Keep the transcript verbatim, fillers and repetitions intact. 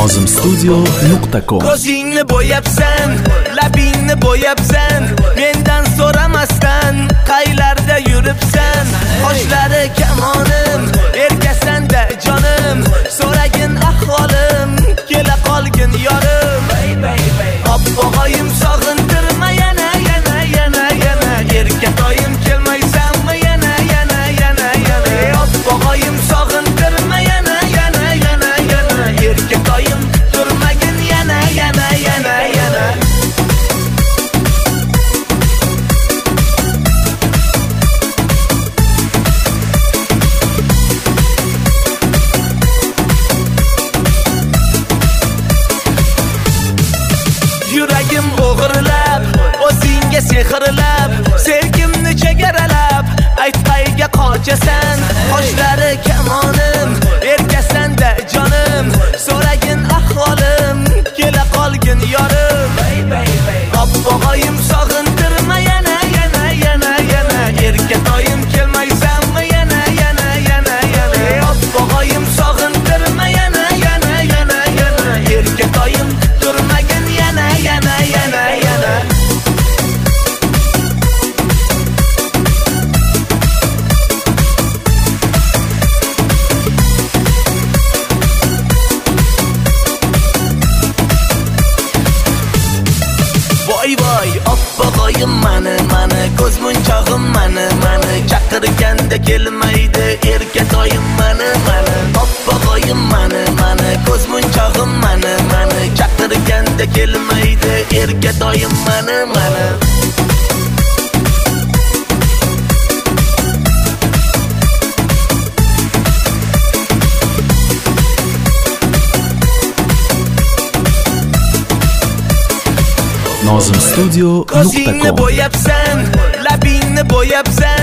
nozim studio nuqta com. Ko'zingni bo'yabsan, labingni bo'yabsan, mendan so'ramasdan qaylarda yuribsan. Qoshlari kamonim, erkasanda jonim, so'ragin ahvolim, kela qolgin yorim. Oppog'oyim sog'intirma yana yana yana yana, erkatoyim kelmaysanmi yana yana yana yana. Oppog'oyim sog'intirma yana yana yana yana, erkatoyim turmagin yana yana yana yana. Yuragim o'g'irlab, o'zingga sehrlab, sevgimni chegaralab, aytqayga qochasan. Qoshlari kamonim, erkasanda jonim, so'ragin ahvolim, kela qolgin yorim. Oppog'oyim sog'intirma yana yana yana yana, erkatoyim kelmaysanmi yana yana yana yana. Oppog'oyim sog'intirma yana yana yana yana, erkatoyim turmagin yana yana yana yana. Voy voy, oppog'oyim mani mani, ko'z munchog'im mani mani, chaqirganda kelmaydi erkatoyim mani mani. Oppog'oyim mani mani, ko'z munchog'im mani mani, chaqirganda kelmaydi erkatoyim mani mani. nozim studio nuqta com. Ko'zingni bo'yabsan, labingni bo'yabsan,